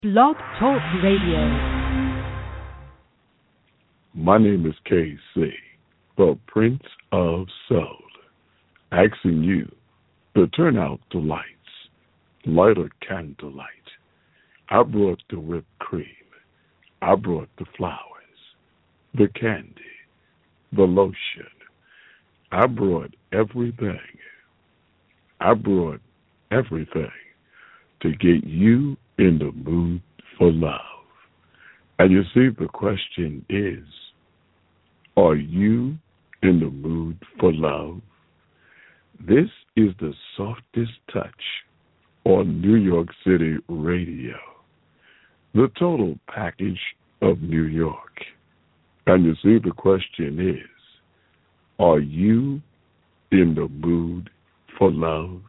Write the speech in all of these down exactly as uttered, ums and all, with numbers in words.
Blog Talk Radio. My name is K C, the Prince of Soul, asking you to turn out the lights, light a candlelight. I brought the whipped cream. I brought the flowers, the candy, the lotion. I brought everything. I brought everything to get you in the mood for love. And you see, the question is, are you in the mood for love? This is the softest touch on New York City radio, the total package of New York. And you see, the question is, are you in the mood for love?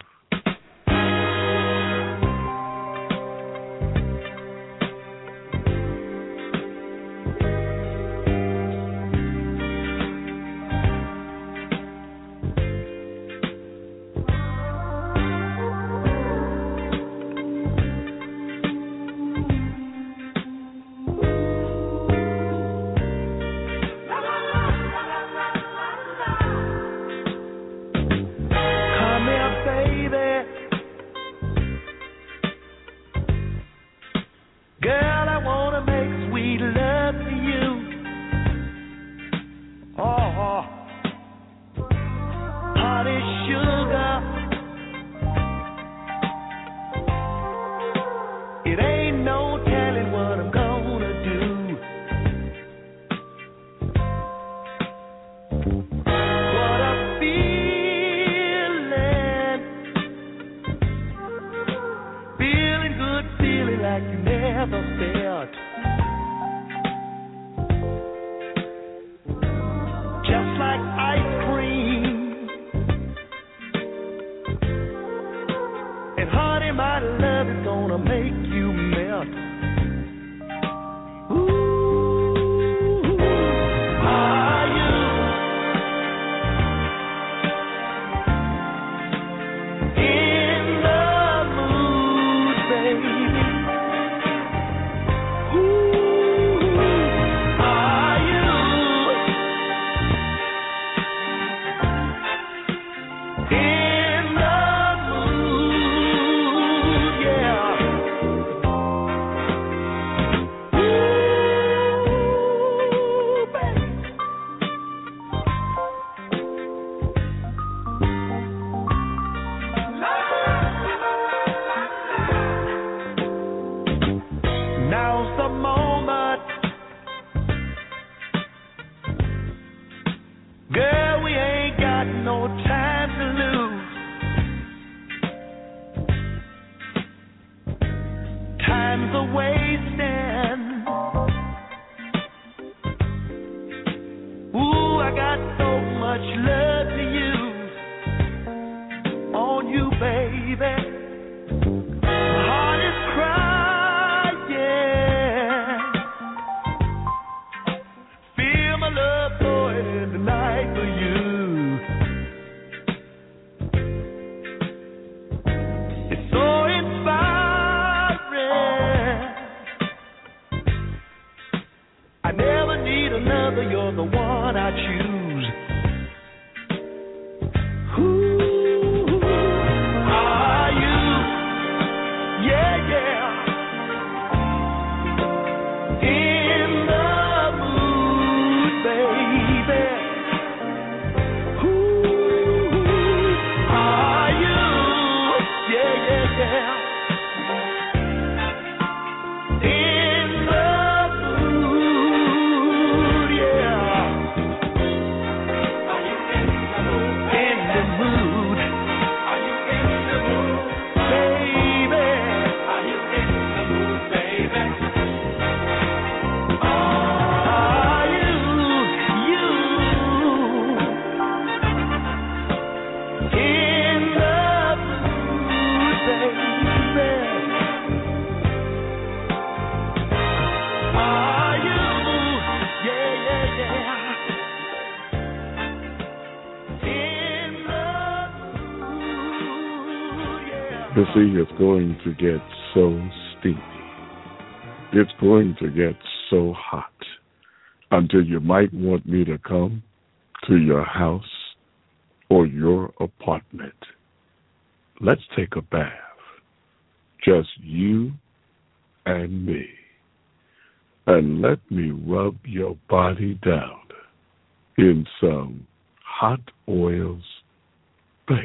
The sea is going to get so steamy. It's going to get so hot until you might want me to come to your house or your apartment. Let's take a bath, just you and me, and let me rub your body down in some hot oils, baby.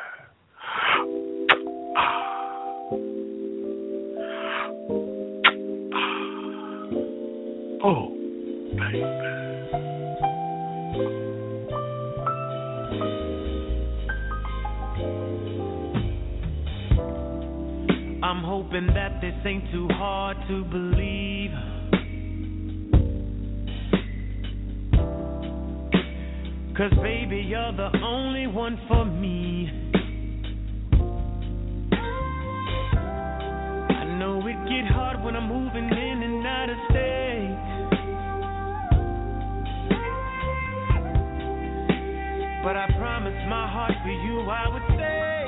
Oh, baby. I'm hoping that this ain't too hard to believe. 'Cause baby, you're the only one for me. I know it get hard when I'm moving in and out of state. But I promise my heart for you I would stay.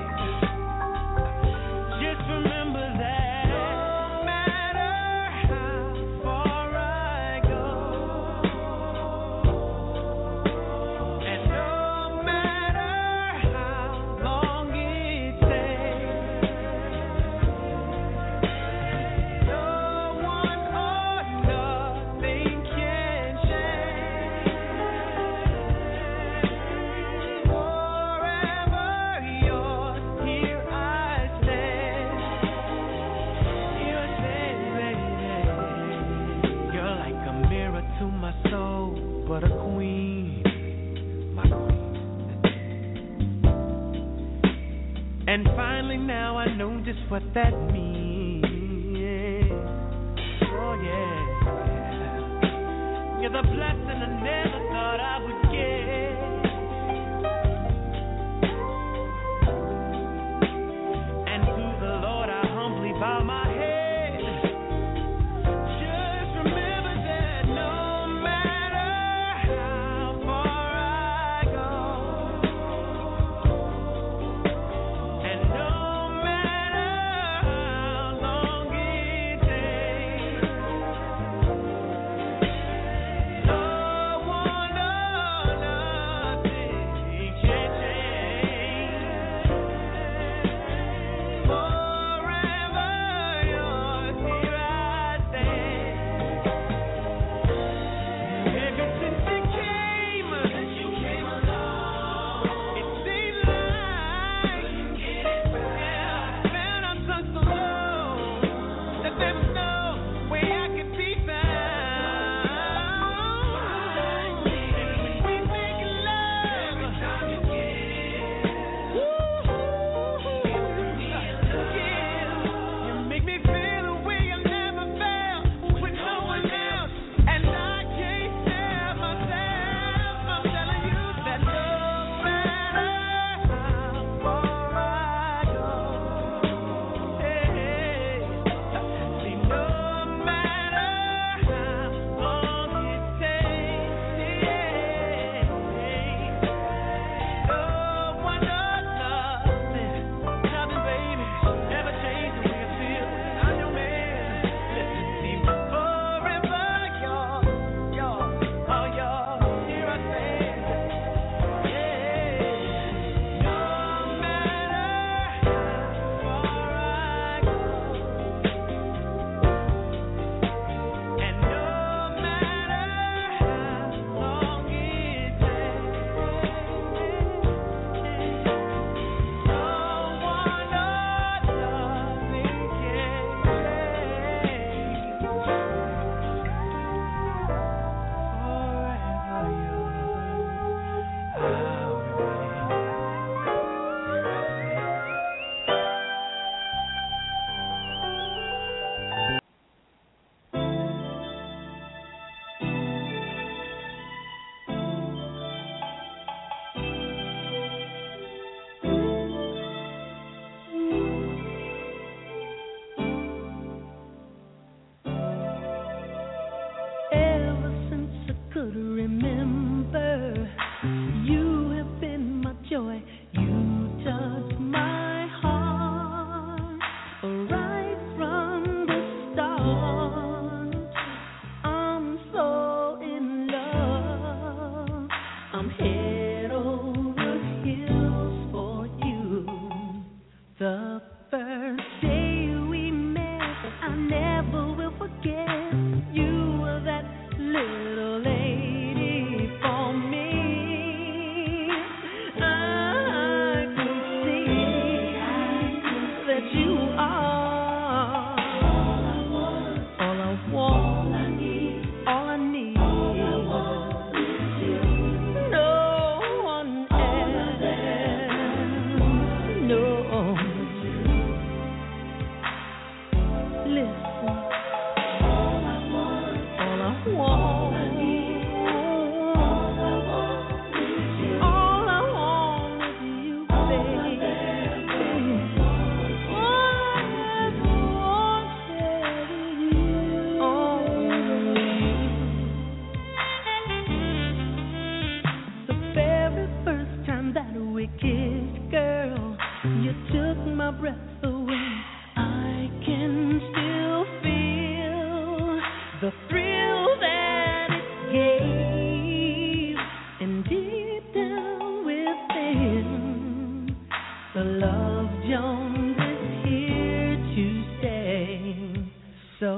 Just remember that no matter how far I go, and no matter how long it takes, no one or nothing can change. Forever yours, here I stand. You're You're like a mirror to my soul, but a queen, my queen. And finally now I know just what that means. Oh yeah, you're the blessing I never thought I would get. And to the Lord I humbly bow my head. Just remember that no matter how far I go, and no matter how long it takes, no one or nothing can change. Forever yours, here I stand. Ever since you came, since you came along, it seems like yeah, I found I'm so alone that there was no way I could be found. And when we make love, every time you kiss, you make me feel a way I've never felt with no one else, and I can't tell myself. I'm telling you that no matter how far I go, hey, see, no matter how long it takes, yeah, no one or nothing, nothing, baby, ever change the way I feel. I'm your man. Listen, see, forever yours, yours, oh yours, here I stand. Yeah, no matter how far I go, and no matter how long it takes, no one or nothing can change. Forever yours, I'll Ever since I could remember, you have been my joy. You touched my heart right from the start.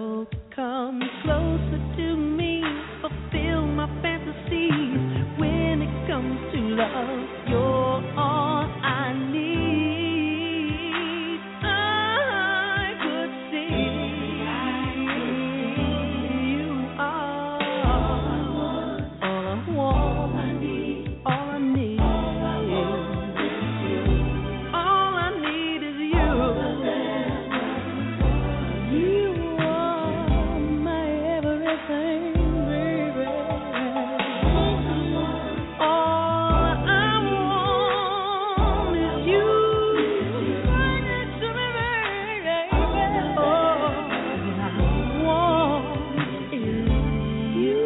So come closer to me, fulfill my fantasies. When it comes to love, you're all I need. I could see you are all I want, all I need. All I need is you. You are my everything, baby. All I want is you. Bring it to me, baby. All I want is you.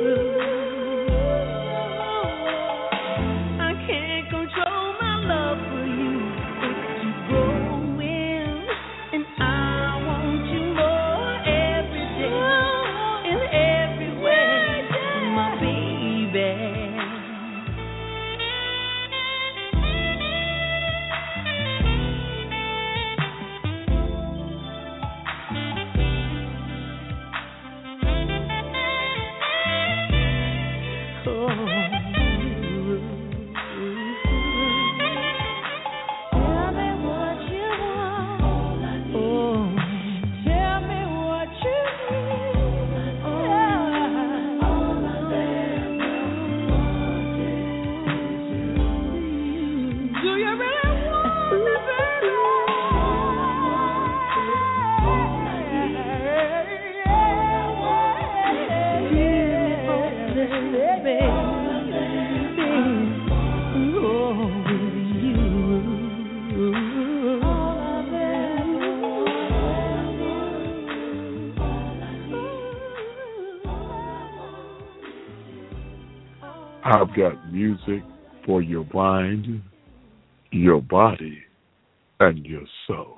I can't control my love for you. It's growing, and I want you more every day, in every way, my baby. Oh, tell me what you want. Oh, tell me what you need. Oh, all I do you really want me, baby? I've got music for your mind, your body, and your soul.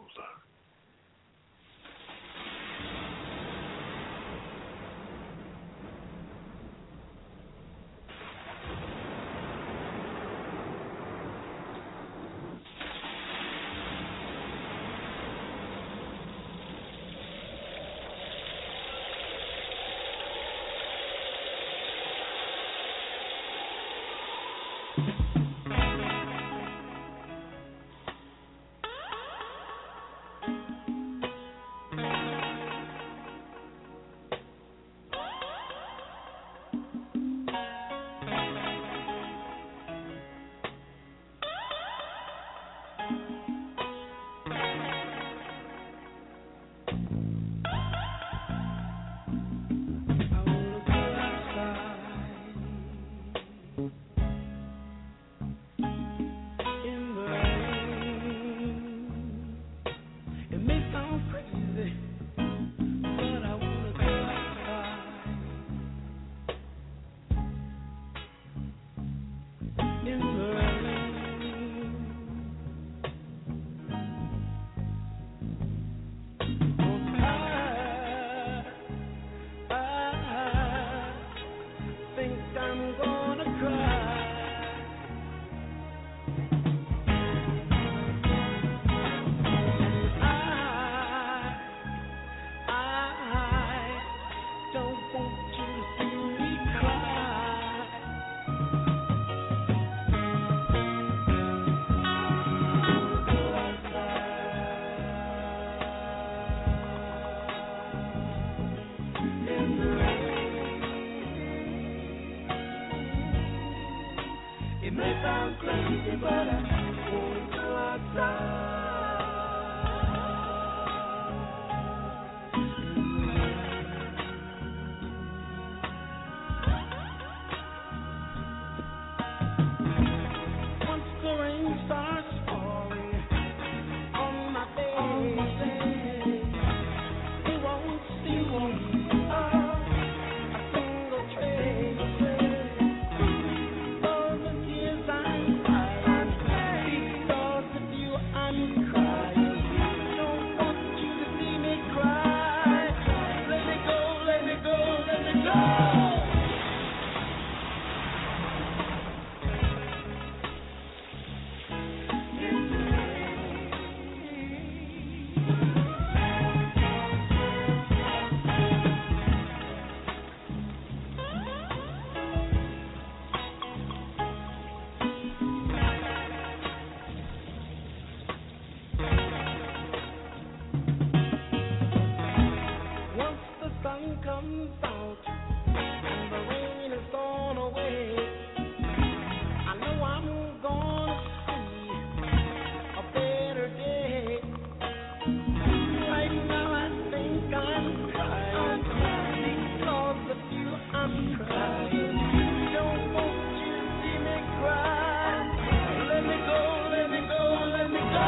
comes out and the rain is gone away, I know I'm gonna see a better day. Right now I think I'm crying because of you I'm crying. Don't want you to see me cry. Let me go, let me go, let me go.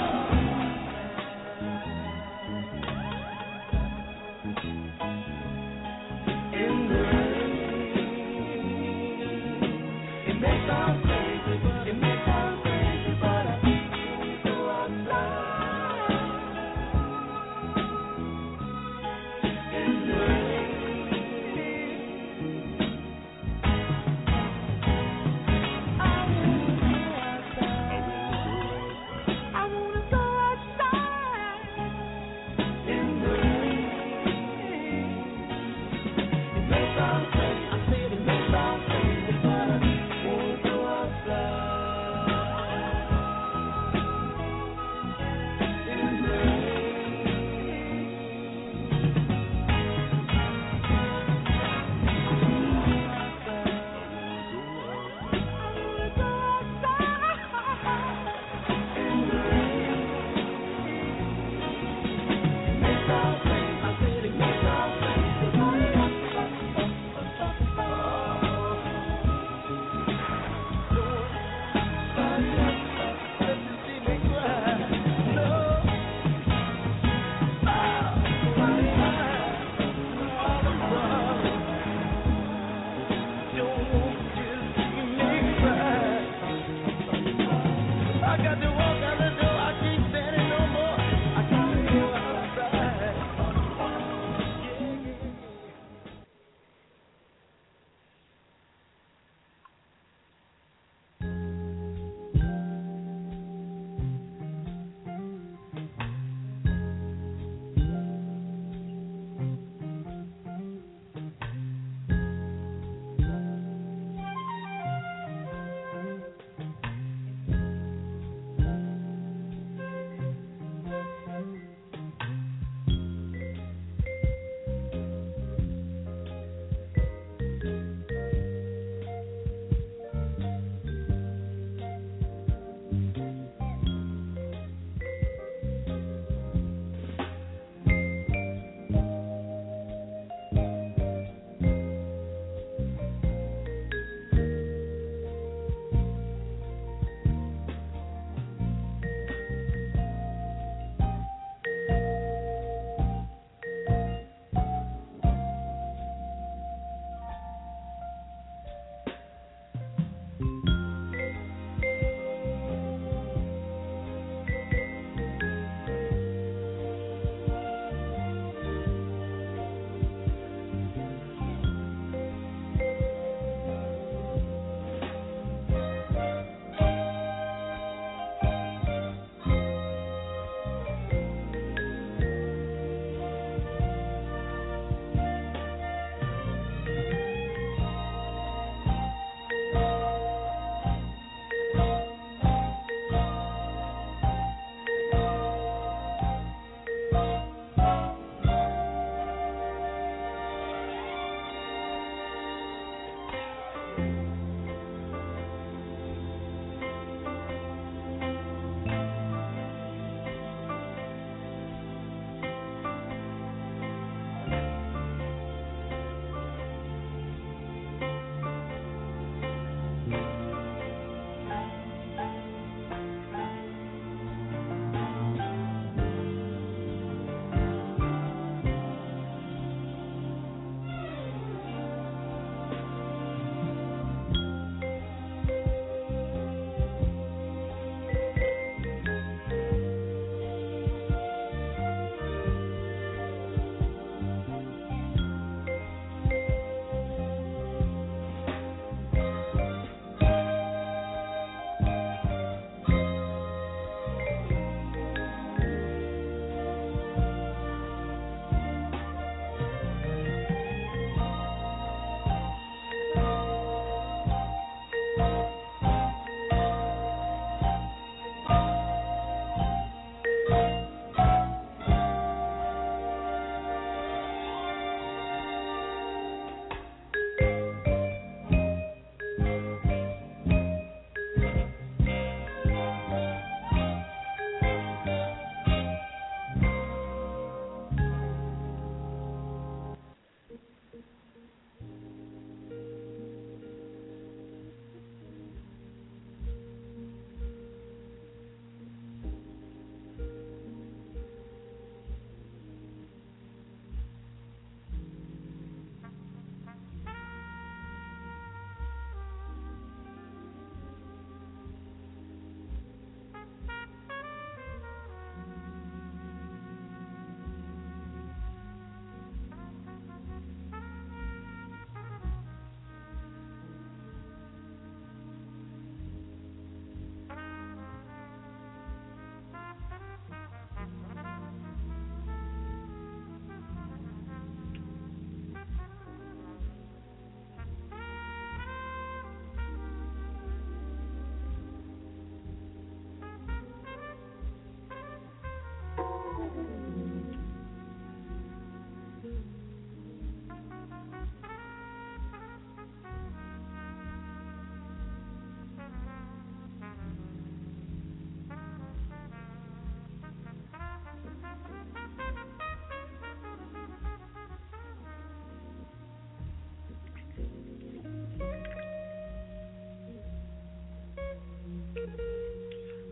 In the rain, it makes all crazy, it makes all crazy, but I can't go outside. In the rain, I wanna go outside. In the rain.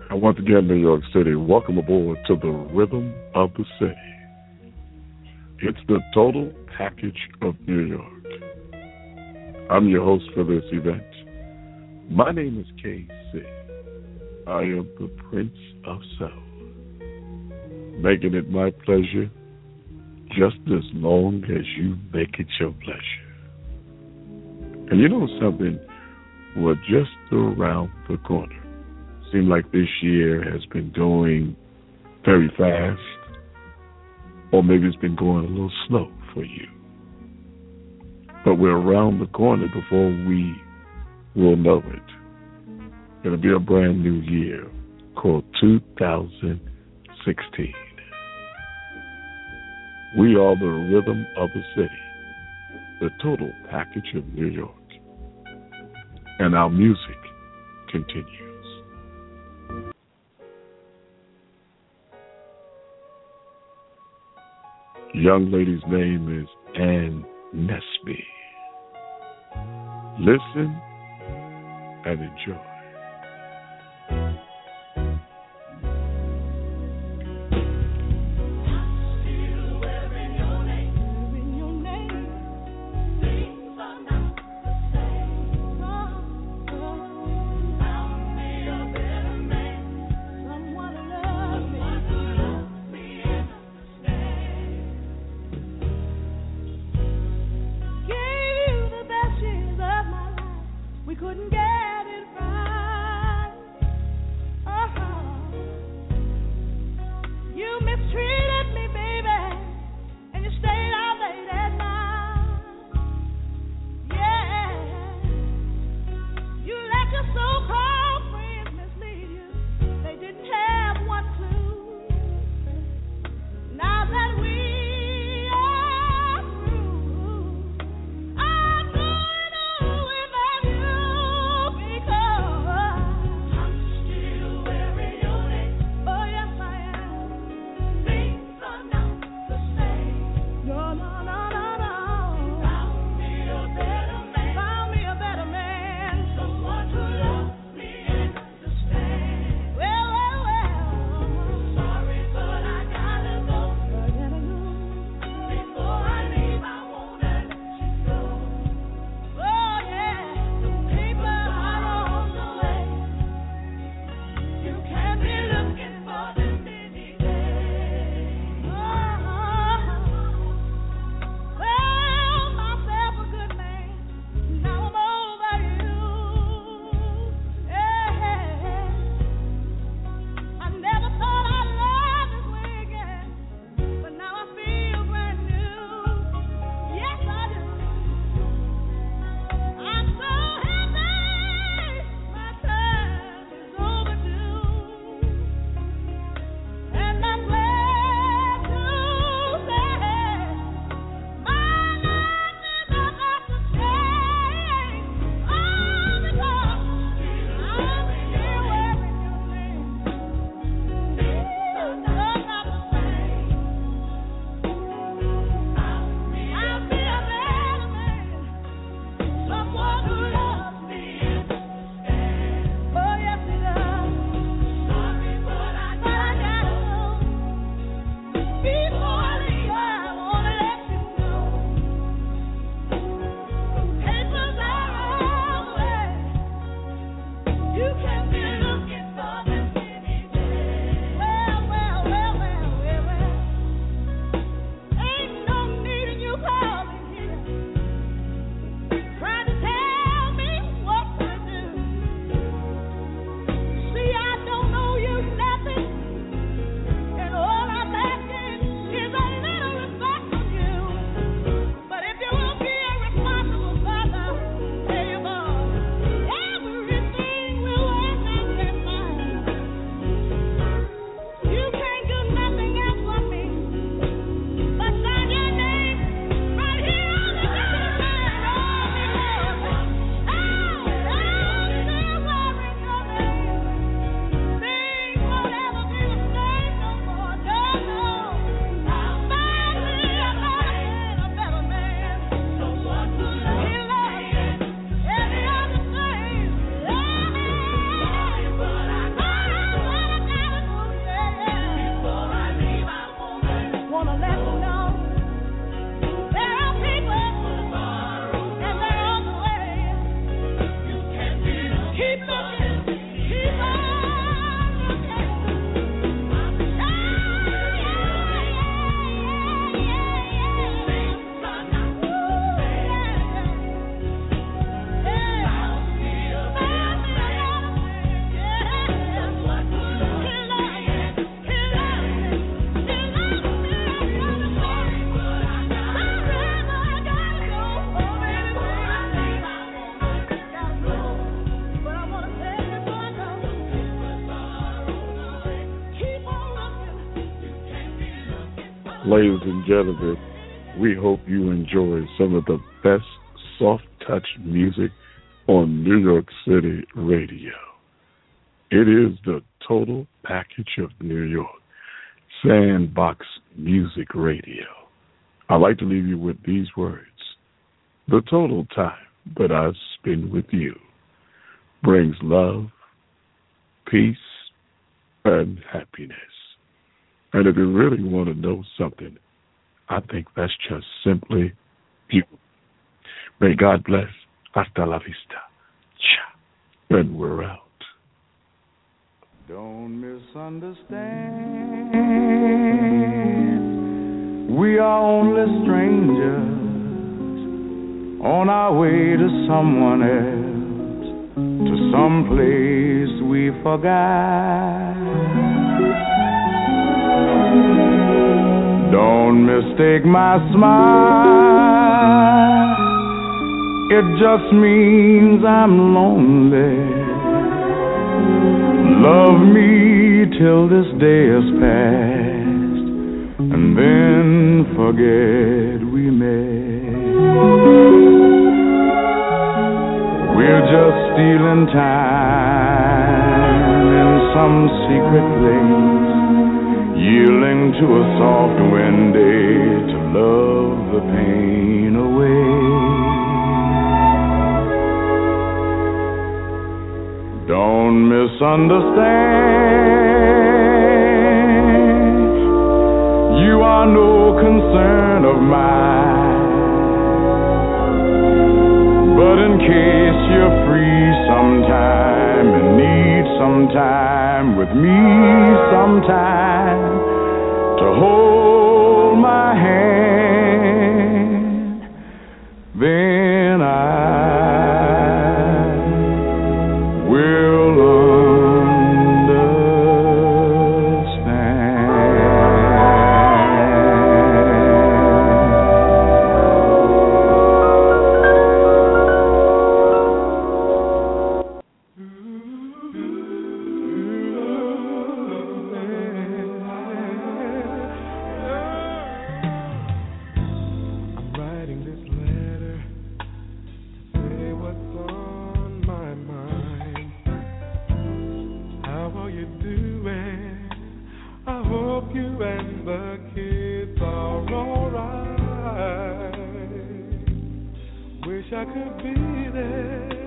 And once again, New York City, welcome aboard to the Rhythm of the City. It's the total package of New York. I'm your host for this event. My name is K C. I am the Prince of Soul. Making it my pleasure just as long as you make it your pleasure. And you know something? We're just around the corner. Seems like this year has been going very fast, or maybe it's been going a little slow for you. But we're around the corner before we will know it. It'll be a brand new year called two thousand sixteen. We are the Rhythm of the City, the total package of New York. And our music continues. Young lady's name is Ann Nesby. Listen and enjoy. Couldn't get it right. Ladies and gentlemen, we hope you enjoy some of the best soft touch music on New York City radio. It is the total package of New York, Sandbox Music Radio. I'd like to leave you with these words. The total time that I spend with you brings love, peace, and happiness. And if you really want to know something, I think that's just simply beautiful. May God bless. Hasta la vista. Cha. And we're out. Don't misunderstand. We are only strangers on our way to someone else, to some place we forgot. Don't mistake my smile. It just means I'm lonely. Love me till this day is past, and then forget we met. We're just stealing time in some secret place, yielding to a soft wind day to love the pain away. Don't misunderstand. You are no concern of mine, but in case you're free sometime and need some time with me sometime to hold my hand, then I I could be there.